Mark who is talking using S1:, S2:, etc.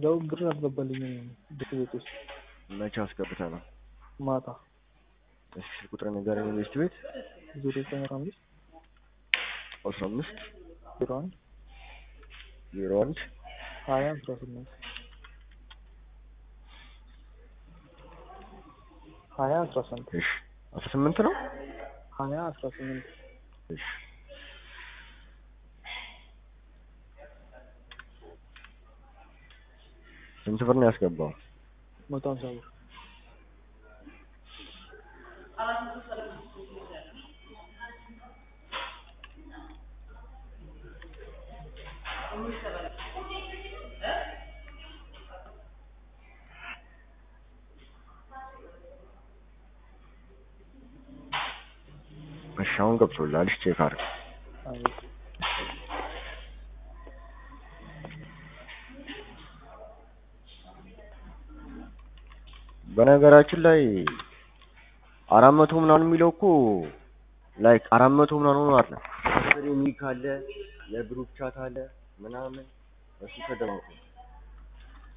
S1: ያው ብር አልገባልኝም ቤት ውስጥ
S2: መቼ አስገብተህ ነው?
S1: ማታ
S2: እሺ ቁጥር ንገረኝ። ኢንቨስት ቤት
S1: 0915
S2: 15
S1: 01
S2: 01
S1: 20 18 20 18
S2: እሺ 18 ነው
S1: 20 18
S2: እሺ ስንት ብር ነው ያስገባው?
S1: 150 ብር
S2: እሺ አሁን ገብቶልሃል። እሺ ቼክ አድርግ። በነገራችን ላይ 400 ምናምን የሚለው እኮ ላይክ 400 ምናምን ነው አይደል? ሚክ አለ የግሩፕ ቻት አለ ምናምን እሱ ተደምሮ